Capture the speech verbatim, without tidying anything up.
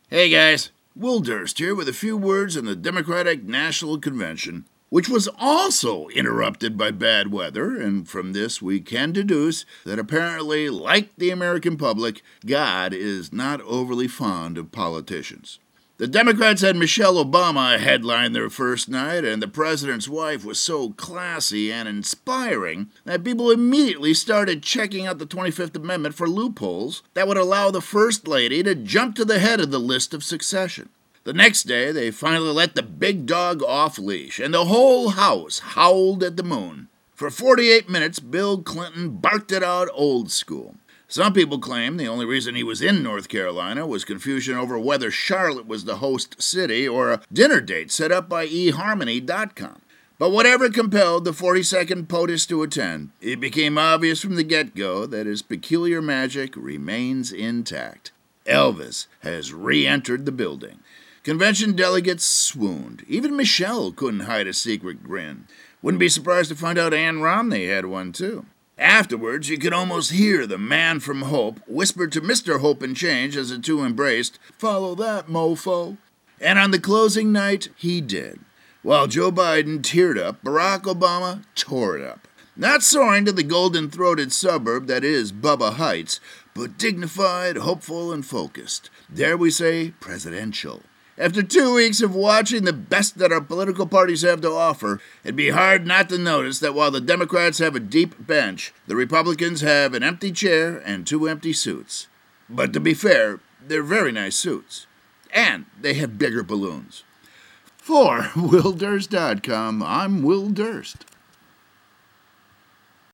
Hey guys, Will Durst here with a few words on the Democratic National Convention, which was also interrupted by bad weather, and from this we can deduce that apparently, like the American public, God is not overly fond of politicians. The Democrats had Michelle Obama headline their first night, and the president's wife was so classy and inspiring that people immediately started checking out the twenty-fifth Amendment for loopholes that would allow the First Lady to jump to the head of the list of succession. The next day, they finally let the big dog off leash, and the whole House howled at the moon. For forty-eight minutes, Bill Clinton barked it out old school. Some people claim the only reason he was in North Carolina was confusion over whether Charlotte was the host city or a dinner date set up by e harmony dot com. But whatever compelled the forty-second POTUS to attend, it became obvious from the get-go that his peculiar magic remains intact. Elvis has re-entered the building. Convention delegates swooned. Even Michelle couldn't hide a secret grin. Wouldn't be surprised to find out Ann Romney had one, too. Afterwards, you could almost hear the man from Hope whisper to Mister Hope and Change as the two embraced, "Follow that, mofo." And on the closing night, he did. While Joe Biden teared up, Barack Obama tore it up. Not soaring to the golden-throated suburb that is Bubba Heights, but dignified, hopeful, and focused. Dare we say, presidential. After two weeks of watching the best that our political parties have to offer, it'd be hard not to notice that while the Democrats have a deep bench, the Republicans have an empty chair and two empty suits. But to be fair, they're very nice suits. And they have bigger balloons. For Will Durst dot com, I'm Will Durst.